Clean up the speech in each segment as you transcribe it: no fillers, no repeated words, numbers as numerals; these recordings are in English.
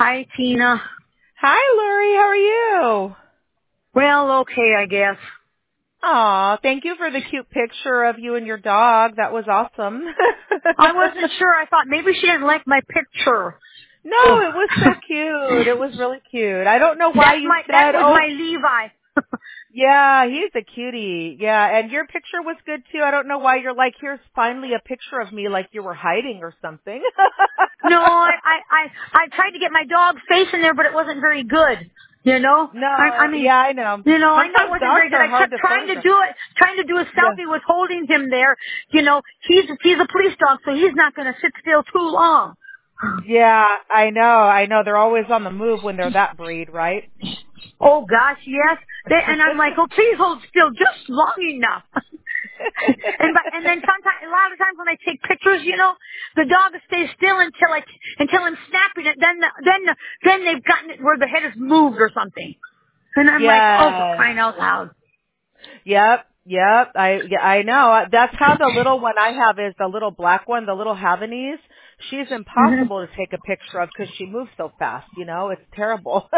Hi, Tina. Hi, Lori. How are you? Well, okay, I guess. Aw, thank you for the cute picture of you and your dog. That was awesome. I wasn't sure. I thought maybe she didn't like my picture. No, it was so cute. It was really cute. I don't know why you That said, was oh, my Levi. yeah, he's a cutie. Yeah, and your picture was good too. I don't know why you're like, here's finally a picture of me like you were hiding or something. No, I tried to get my dog's face in there, but it wasn't very good. You know? I No, mean, yeah, I know. I know it Sometimes wasn't dogs very good. are I hard kept to trying to photograph. trying to do a Yeah. selfie with holding him there. He's a police dog, so he's not going to sit still too long. Yeah, I know. They're always on the move when they're that breed, right? Oh gosh, yes. And I'm like, oh, please hold still just long enough. and then sometimes, a lot of times when I take pictures, the dog stays still until I'm snapping it. Then they've gotten it where the head is moved or something. And I'm like, oh, for Yes. crying out loud. Yep. I know. That's how the little one I have is the little black one, the little Havanese. She's hmm impossible to take a picture of because she moves so fast. It's terrible.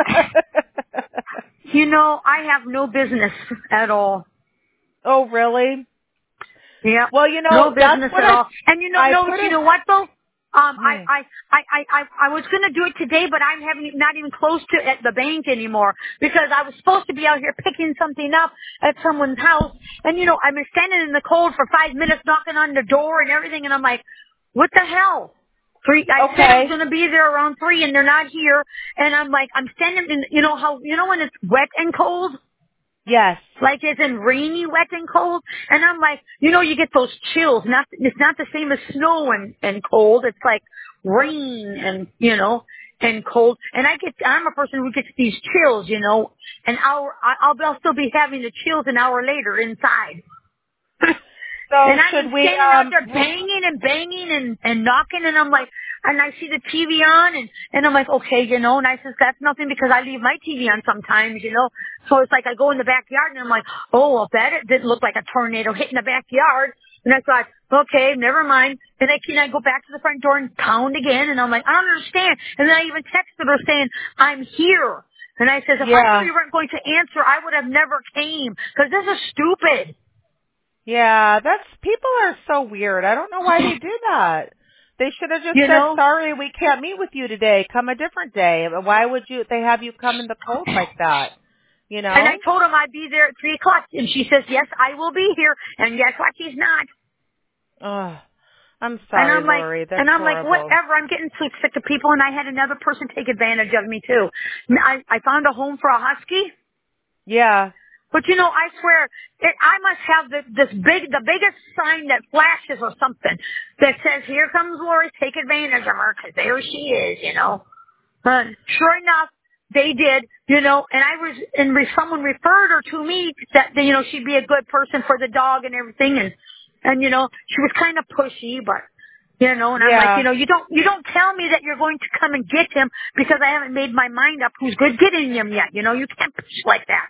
I have no business at all. Oh, really? Yeah, Well, no that's business what at all. And I no, put you it. know what though? Hmm. I was gonna do it today, but I'm having not even close to at the bank anymore because I was supposed to be out here picking something up at someone's house, and I've been standing in the cold for 5 minutes, knocking on the door and everything, and I'm like, what the hell? I said I was Okay. gonna be there around 3, and they're not here, and I'm like, I'm standing in, when it's wet and cold. Yes. Like it's in rainy, wet, and cold. And I'm like, you get those chills. It's not the same as snow and cold. It's like rain and cold. And I'm a person who gets these chills, I'll still be having the chills an hour later inside. So And I'm should we? standing out there banging and banging and knocking, and I'm like, and I see the TV on, and I'm like, okay, and I says, that's nothing because I leave my TV on sometimes, So it's like I go in the backyard, and I'm like, oh, well, it didn't look like a tornado hitting the backyard. And I thought, okay, never mind. And I go back to the front door and pound again, and I'm like, I don't understand. And then I even texted her saying, I'm here. And I says, if I knew Yeah. you weren't going to answer, I would have never came, because this is stupid. Yeah. People are so weird. I don't know why they do that. They should have just You said, know? sorry, we can't meet with you today. Come a different day. Why would they have you come in the cold like that? You And I know? told him I'd be there at 3 o'clock. And she says, yes, I will be here. And guess what? She's not. Oh, I'm And sorry, Lori. That's I'm like, horrible. whatever. I'm getting too sick of people. And I had another person take advantage of me too. I found a home for a husky. Yeah. But I swear, I must have the biggest sign that flashes or something that says, here comes Lori, take advantage of her, because there she is. Sure enough, they did, and someone referred her to me that, she'd be a good person for the dog and everything, and she was kind of pushy, but, and I'm like, Yeah. you don't tell me that you're going to come and get him because I haven't made my mind up who's good getting him yet, you can't push like that,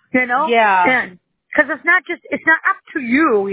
Yeah. and, cause it's not up to you,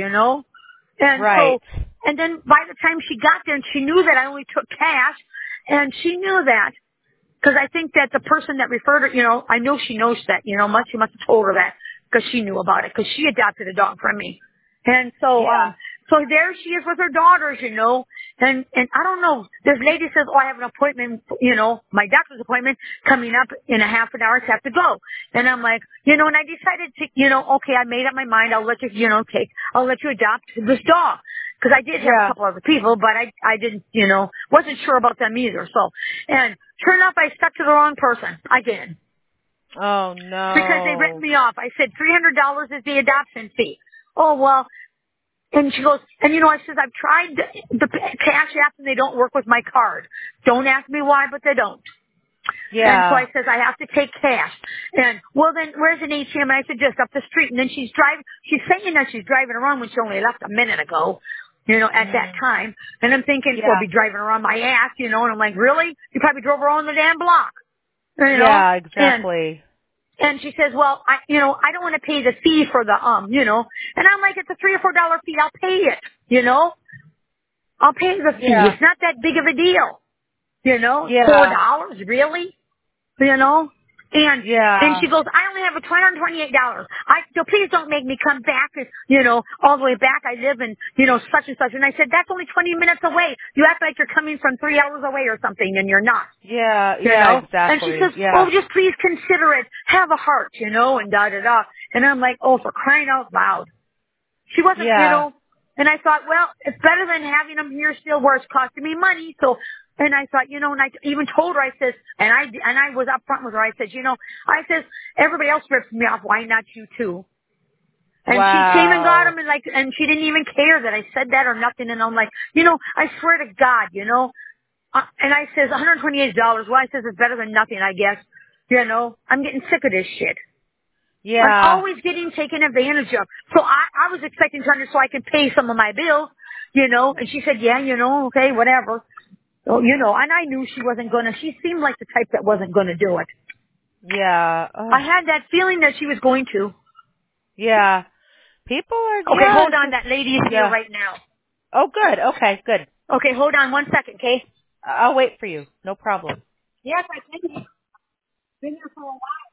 and so, Right. and then by the time she got there and she knew that I only took cash, and she knew that, because I think that the person that referred her, I know she knows that, she must have told her that because she knew about it because she adopted a dog from me. And so, Yeah. so there she is with her daughters, and I don't know, this lady says, oh, I have an appointment, my doctor's appointment coming up in a half an hour, I have to go. And I'm like, and I decided to, okay, I made up my mind, I'll let you, I'll let you adopt this dog. Because I did have a Yeah. couple other people, but I didn't, wasn't sure about them either. So, and sure enough, I stuck to the wrong person. I did. Oh Because they ripped no. me off. I said $300 is the adoption fee. Oh, well, and she goes, and I says, I've tried the cash app and they don't work with my card. Don't ask me why, but they don't. And so I Yeah. says, I have to take cash. And, well then, where's an ATM? And I said, just up the street. And then she's saying that she's driving around when she only left a minute ago, at that Mm. time. And I'm thinking, she'll Yeah. be driving around my ass, and I'm like, really? You probably drove around the damn block, Yeah, And, exactly. and she says, well, I don't want to pay the fee for the, And I'm like, it's a $3 or $4 fee. I'll pay it, I'll pay the fee. Yeah. It's not that big of a deal, Yeah. $4, really? you know? And Yeah. she goes, I only have a $228. So please don't make me come back, you know, all the way back. I live in, you know, such and such. And I said, that's only 20 minutes away. You act like you're coming from 3 hours away or something, and you're not. Yeah, You know? And she exactly. says, Yeah. oh, just please consider it. Have a heart, you know, and da-da-da. And I'm like, oh, for crying out loud. She wasn't, you Yeah. know, and I thought, well, it's better than having them here still where it's costing me money. So, and I thought, you know, and I even told her, I says, and I was up front with her. I said, you know, I says, everybody else rips me off. Why not you too? And she came and got Wow. him and like, and she didn't even care that I said that or nothing. And I'm like, you know, I swear to God, you know, and I says $128. Well, I says it's better than nothing, I guess. You know, I'm getting sick of this shit. I'm Yeah. always getting taken advantage of. So I was expecting to so I could pay some of my bills, you know, and she said, yeah, you know, okay, whatever. So, you know, and I knew she wasn't gonna, she seemed like the type that wasn't gonna do it. Yeah. I Oh, had that feeling that she was going to. yeah. People are, Okay, yeah, hold it's on, just, that lady is here yeah. right now. Oh, good. Okay, good. Okay, hold on 1 second, okay? I'll wait for you. No problem. Yes, I can. Been here for a while.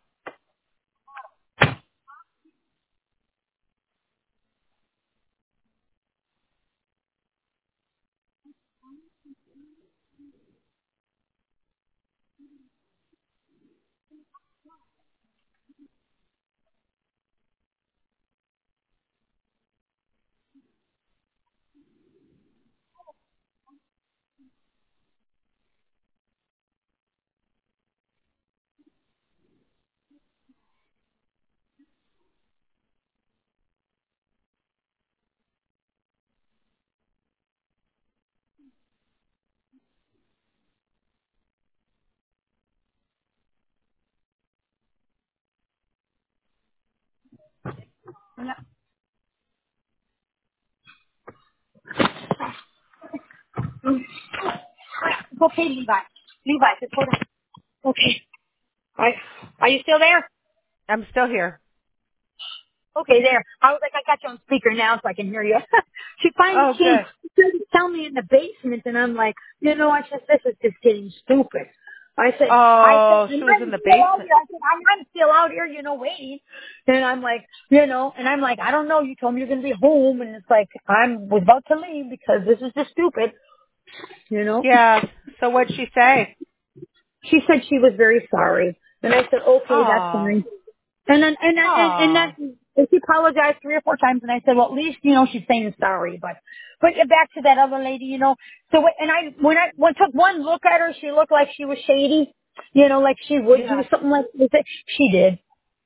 Okay, Levi. Levi, just hold on. Okay. Are you still there? I'm still here. Okay, there. I was like, I got you on speaker now so I can hear you. She finally Oh, came, good. she tried to tell me in the basement, and I'm like, you know, I said, this is just getting stupid. Oh, And she was I'm in the still out basement. here. I said, I'm still out here, you know, waiting. And I'm like, you know, and I'm like, I don't know. You told me you're going to be home, and it's like, was about to leave because this is just stupid, you know. Yeah. So what'd she say? She said she was very sorry. And I said, okay, that's Oh. fine. And then Oh. she apologized 3 or 4 times, and I said, well, at least you know she's saying sorry. But get back to that other lady, you know. So when I took one look at her, she looked like she was shady, you know, like she would do Yeah. something like this. She did.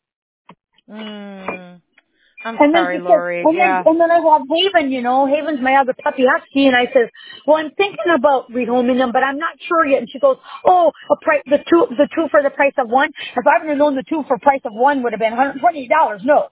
I'm And then she sorry, said, Lori. and then Yeah. and then I have Haven, you know, Haven's my other puppy husky, and I said, well, I'm thinking about rehoming them, but I'm not sure yet. And she goes, oh, the two for the price of one. If I would have known the two for price of one would have been $128. No.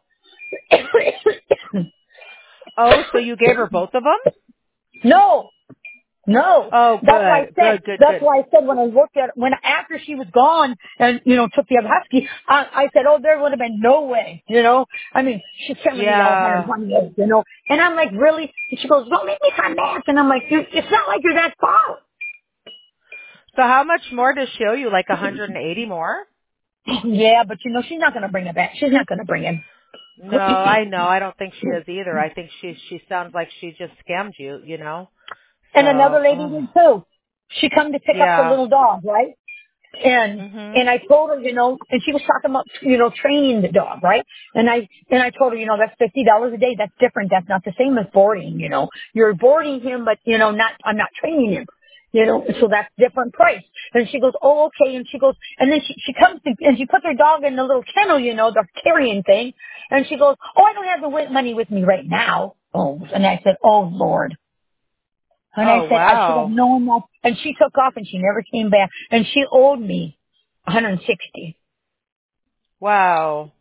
Oh, so you gave her both of them? No, no. Oh, That's why I good. said. Good, good, That's good. why I said when I looked at when after she was gone and you know took the other husky, I said, oh, there would have been no way. You know, I mean, she's telling me all Yeah. 120 you know, and I'm like, really? And she goes, don't make me come back. And I'm like, it's not like you're that far. So how much more does she owe you? Like 180 more? Yeah, but you know, she's not going to bring it back. She's not going to bring it. No, I know. I don't think she is either. I think she sounds like she just scammed you, you know? And another So, lady did too. She come to pick up her yeah. little dog, right? And Mhm. and I told her, you know, and she was talking about, you know, training the dog, right? And I told her, you know, that's $50 a day. That's different. That's not the same as boarding, you know. You're boarding him, but you know, I'm not training him. You know, so that's different price. And she goes, oh, okay. And she goes, and then she comes to, and she puts her dog in the little kennel, you know, the carrying thing. And she goes, oh, I don't have the money with me right now. Oh, and I said, oh Lord. And I Oh, said, I should have wow. known that. And she took off and she never came back. And she owed me 160. Wow.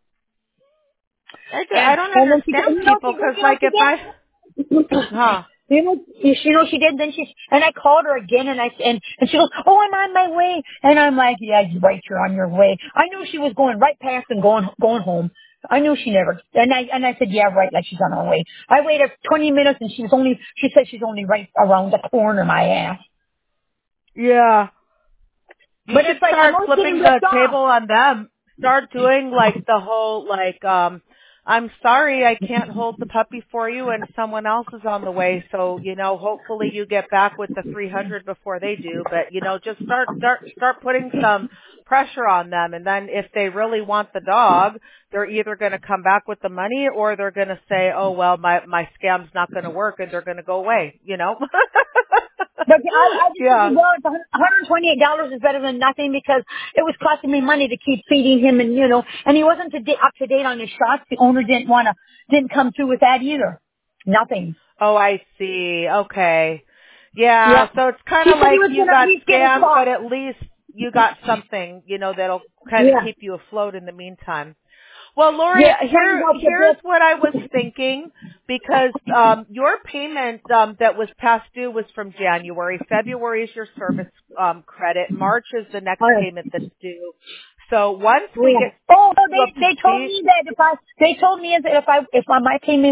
I don't And then she, understand you know, people because, you know like, what she if I, did? huh? You know she did. Then and I called her again, and she goes, "Oh, I'm on my way." And I'm like, "Yeah, you're right. You're on your way." I knew she was going right past and going home. I knew she never. And I said, "Yeah, right. Like she's on her way." I waited 20 minutes, and she said she's only right around the corner. My ass. Yeah. You But should it's like I'm start always flipping getting the ripped off. table on them. Start doing like the whole I'm sorry I can't hold the puppy for you and someone else is on the way. So, hopefully you get back with the 300 before they do. But, just start putting some pressure on them. And then if they really want the dog, they're either going to come back with the money or they're going to say, oh, well, my scam's not going to work and they're going to go away, But I just Yeah. think, well, it's $128 is better than nothing because it was costing me money to keep feeding him and, and he wasn't up to date on his shots. The owner didn't come through with that either. Nothing. Oh, I see. Okay. Yeah, Yeah. so it's kind He of said he like was you going to at got least get a scammed, shot. but at least you got something, that'll kind of Yeah. keep you afloat in the meantime. Well, Lori, Yeah. Pointed out the here's bit. what I was thinking because your payment that was past due was from January. February is your service credit. March is the next payment that's due. So once we Yeah. get Oh, no, you up to they told speed, me that if my payment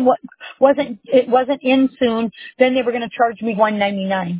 wasn't in soon, then they were going to charge me $199.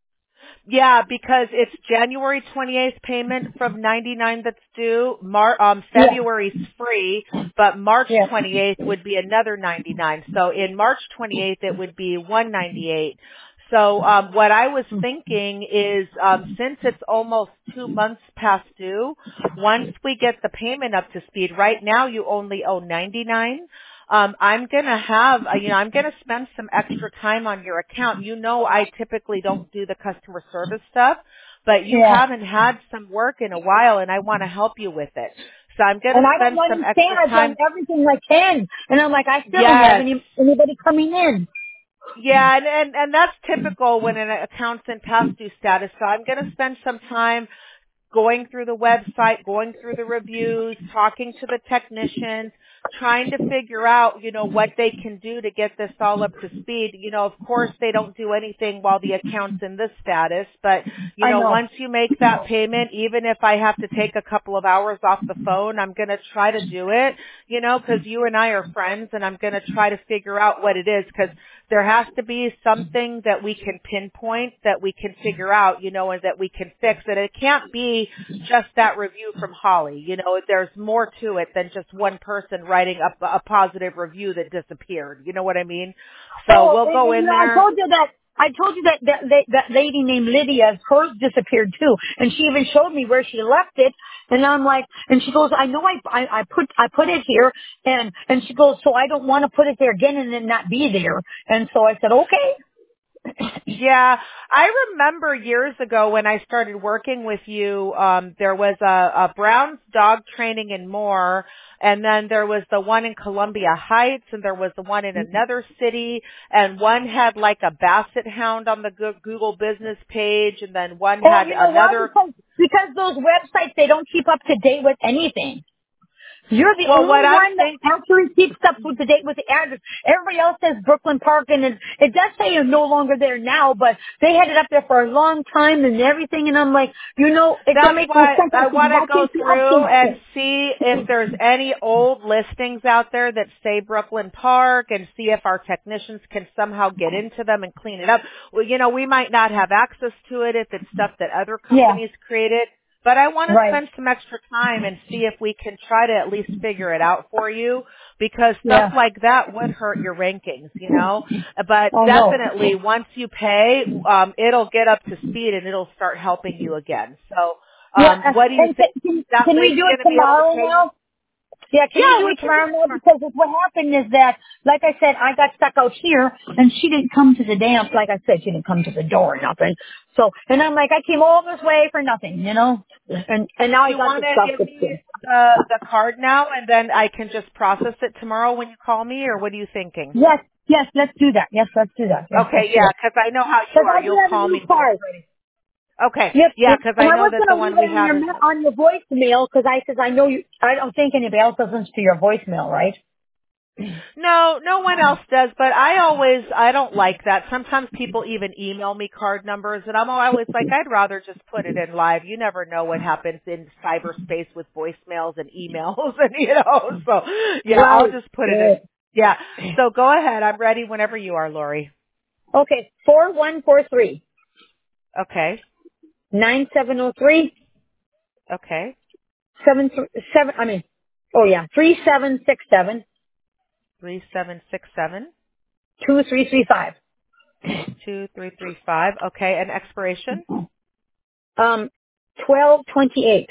yeah, because it's January 28th payment from 99 that's due. Yeah. February's free, but March Yeah. 28th would be another 99. So in March 28th it would be 198. So what I was thinking is since it's almost 2 months past due, once we get the payment up to speed, right now you only owe 99. I'm gonna I'm gonna spend some extra time on your account. I typically don't do the customer service stuff, but you Yeah. haven't had some work in a while and I want to help you with it. So I'm And gonna I don't spend some understand. extra I've done time. everything I can. And I'm like, I still don't have Yes. anybody coming in. Yeah, and that's typical when an account's in past due status. So I'm gonna spend some time going through the website, going through the reviews, talking to the technicians, trying to figure out, what they can do to get this all up to speed. Of course they don't do anything while the account's in this status, but, I know. once you make that payment, even if I have to take a couple of hours off the phone, I'm going to try to do it, because you and I are friends and I'm going to try to figure out what it is because there has to be something that we can pinpoint, that we can figure out, and that we can fix it. It can't be just that review from Holly. There's more to it than just one person writing a positive review that disappeared. You know what I mean? So Oh, we'll go in I there. told you that lady named Lydia, hers disappeared too. And she even showed me where she left it. And I'm like, and she goes, I know I put it here. And she goes, so I don't want to put it there again and then not be there. And so I said, okay. Yeah, I remember years ago when I started working with you, there was a Brown's dog training and more, and then there was the one in Columbia Heights, and there was the one in another city, and one had like a basset hound on the Google business page, and then one Oh, had you know why? another. Because those websites, they don't keep up to date with anything. You're the Well, what only I'm one that thinking. actually keeps up with the date with the address. Everybody else says Brooklyn Park, and it does say you're no longer there now, but they had it up there for a long time and everything, and I'm like, it don't That's make any why sense. I I said, want to why go can't you through update and it? see if there's any old listings out there that say Brooklyn Park and see if our technicians can somehow get into them and clean it up. Well, we might not have access to it if it's stuff that other Yeah, companies created, but I want to right. spend some extra time and see if we can try to at least figure it out for you because stuff Yeah, like that would hurt your rankings, But I know. definitely once you pay, it'll get up to speed and it'll start helping you again. So, Yeah, what do you and think? That can we lady do it going to be able to tomorrow pay you? now? Yeah, can we Yeah, do we it can do tomorrow it now? tomorrow. Because what happened is that, like I said, I got stuck out here, and she didn't come to the damn, like I said, she didn't come to the door or nothing. So, and I'm like, I came all this way for nothing, And now Do I you got want the to stuff give fixed me in. the card now, and then I can just process it tomorrow when you call me, or what are you thinking? Yes, yes, let's do that. Yes, let's do that. Yes, let's Okay, do yeah, that. 'cause I know how you Because are. I do You'll have a call new me when it's card. ready. Okay, Yep, yeah, yep. 'cause And I I know was that the going to one leave it we on have is. on your voicemail, because I know you, I don't think anybody else listens to your voicemail, right? No, no one else does, but I don't like that. Sometimes people even email me card numbers and I'm always like, I'd rather just put it in live. You never know what happens in cyberspace with voicemails and emails and so yeah, I'll Right. just put it in. Good. Yeah. So go ahead. I'm ready whenever you are, Lori. Okay, 4143 Okay. 9703 Okay. 3767 3767 2335. 2335. Okay. And expiration? 1228.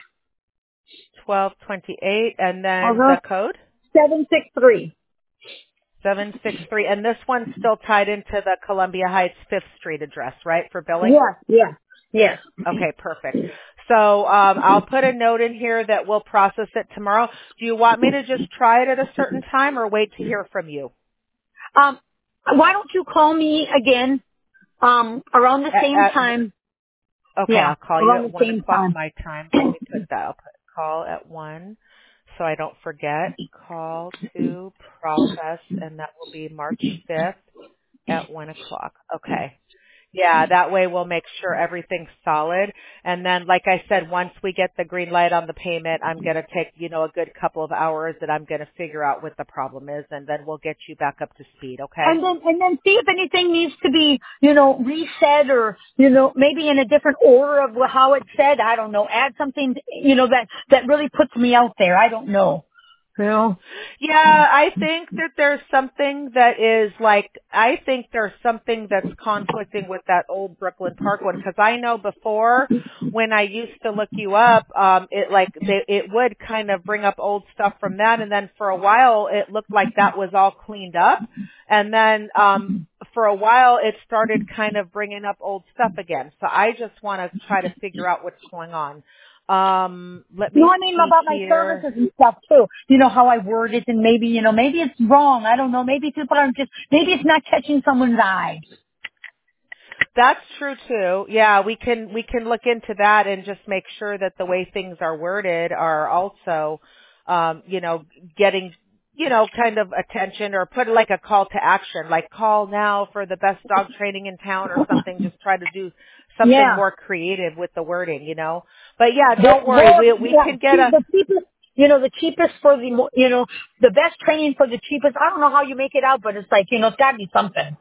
1228. And then Uh-huh. the code? 763. 763. And this one's still tied into the Columbia Heights 5th Street address, right, for billing? Yes. Okay, perfect. So I'll put a note in here that we'll process it tomorrow. Do you want me to just try it at a certain time or wait to hear from you? Why don't you call me again, around the same time? Okay, Yeah, I'll call you around at the 1 same o'clock time. my time. Let me put that. I'll put call at 1 so I don't forget. Call to process, and that will be March 5th at 1 o'clock. Okay. Yeah, that way we'll make sure everything's solid. And then, like I said, once we get the green light on the payment, I'm going to take, a good couple of hours that I'm going to figure out what the problem is, and then we'll get you back up to speed, okay? And then see if anything needs to be, reset or, maybe in a different order of how it's said. I don't know. Add something, that really puts me out there. I don't know. Yeah, I think that there's something that's conflicting with that old Brooklyn Park one, because I know before when I used to look you up, it would kind of bring up old stuff from that, and then for a while it looked like that was all cleaned up, and then for a while it started kind of bringing up old stuff again. So I just want to try to figure out what's going on. Let me I mean see about my here. services and stuff too. How I word it, and maybe, maybe it's wrong. I don't know. Maybe people aren't maybe it's not catching someone's eye. That's true too. Yeah, we can look into that and just make sure that the way things are worded are also, getting, kind of attention, or put like a call to action, like call now for the best dog training in town or something. Just try to do something Yeah. more creative with the wording, But yeah, don't worry. We can get the cheapest, the cheapest for the best training for the cheapest. I don't know how you make it out, but it's like, it's gotta be something.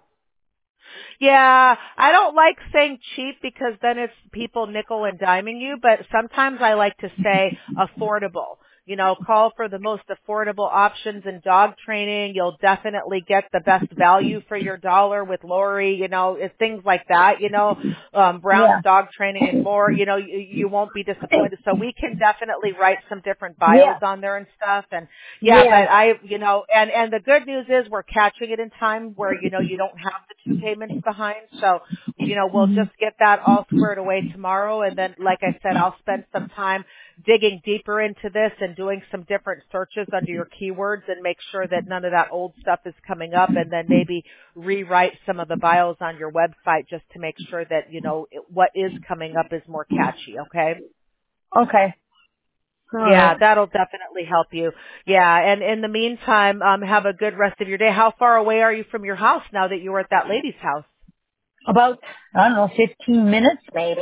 Yeah, I don't like saying cheap because then it's people nickel and diming you, but sometimes I like to say affordable. Call for the most affordable options in dog training. You'll definitely get the best value for your dollar with Lori, it's things like that, Brown's Yeah. dog training and more, you won't be disappointed. So we can definitely write some different bios Yeah. on there and stuff. And Yeah. but and the good news is we're catching it in time where, you don't have the 2 payments behind. So, we'll just get that all squared away tomorrow. And then, like I said, I'll spend some time digging deeper into this and doing some different searches under your keywords and make sure that none of that old stuff is coming up, and then maybe rewrite some of the bios on your website just to make sure that, what is coming up is more catchy, okay? Okay. All Yeah, right. that'll definitely help you. Yeah, and in the meantime, have a good rest of your day. How far away are you from your house now that you were at that lady's house? About, I don't know, 15 minutes maybe?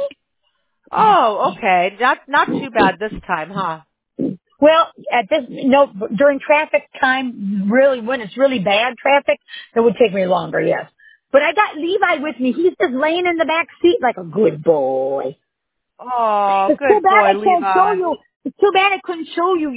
Oh, okay. Not too bad this time, huh? Well, during traffic time, really, when it's really bad traffic, it would take me longer, yes. But I got Levi with me. He's just laying in the back seat like a good boy. Oh, It's too good bad boy, I can't show Levi. you. It's too bad I couldn't show you,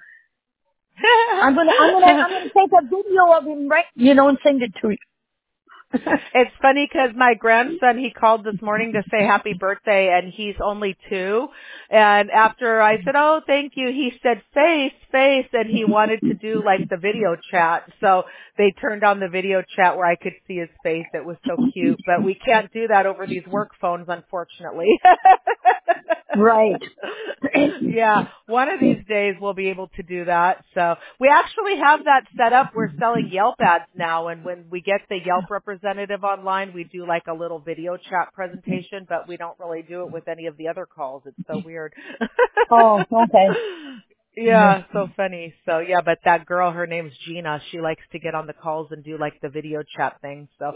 I'm gonna take a video of him and send it to you. It's funny because my grandson, he called this morning to say happy birthday, and he's only 2. And after I said, oh, thank you, he said face, and he wanted to do like the video chat. So they turned on the video chat where I could see his face. It was so cute, but we can't do that over these work phones, unfortunately. Right. Yeah, one of these days we'll be able to do that. So we actually have that set up. We're selling Yelp ads now, and when we get the Yelp representative online, we do like a little video chat presentation, but we don't really do it with any of the other calls. It's so weird. Oh, okay. Yeah, so funny. So yeah, but that girl, her name's Gina. She likes to get on the calls and do like the video chat thing. So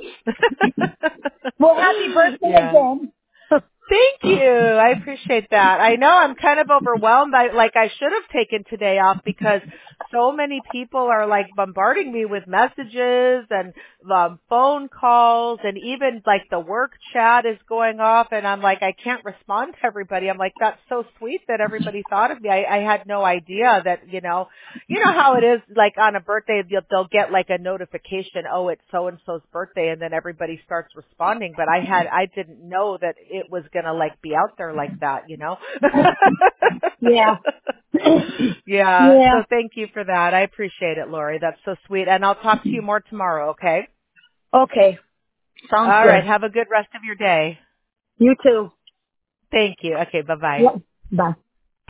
Well, happy birthday yeah. again. Thank you. I appreciate that. I know I'm kind of overwhelmed. I should have taken today off because so many people are like bombarding me with messages and phone calls, and even like the work chat is going off, and I'm like, I can't respond to everybody. I'm like, that's so sweet that everybody thought of me. I had no idea that, you know how it is, like on a birthday, they'll get like a notification, oh, it's so-and-so's birthday, and then everybody starts responding, but I didn't know that it was going to like be out there like that, you know? Yeah. Yeah. Yeah. So thank you for that. I appreciate it, Lori. That's so sweet. And I'll talk to you more tomorrow, okay? Okay. Sounds All right. good. Have a good rest of your day. You too. Thank you. Okay. Bye-bye. Yeah. Bye.